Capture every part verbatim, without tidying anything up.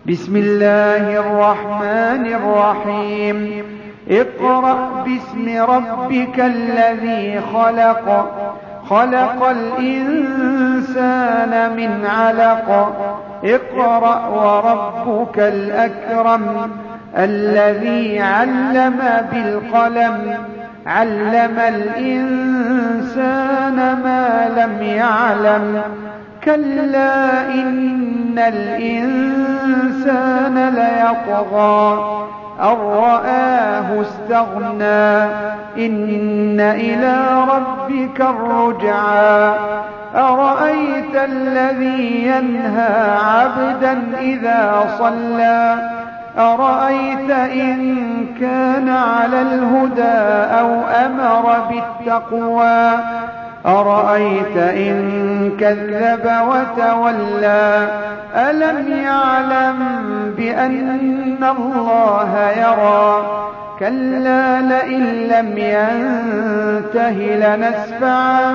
بسم الله الرحمن الرحيم اقرأ باسم ربك الذي خلق خلق الإنسان من علق اقرأ وربك الأكرم الذي علم بالقلم علم الإنسان ما لم يعلم كلا إن الإنسان ليطغى أن رآه استغنى إن إلى ربك الرجعى أرأيت الذي ينهى عبدا إذا صلى أرأيت إن كان على الهدى أو أمر بالتقوى أرأيت إن كذب وتولى ألم يعلم بأن الله يرى كلا لئن لم ينته لنسفعا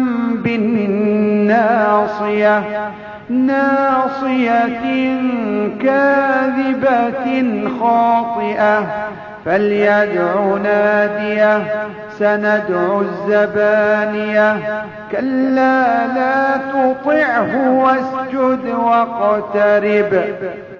بالناصية ناصية كاذبة خاطئة فليدع ناديه سندع الزبانية كلا لا تطعه واسجد واقترب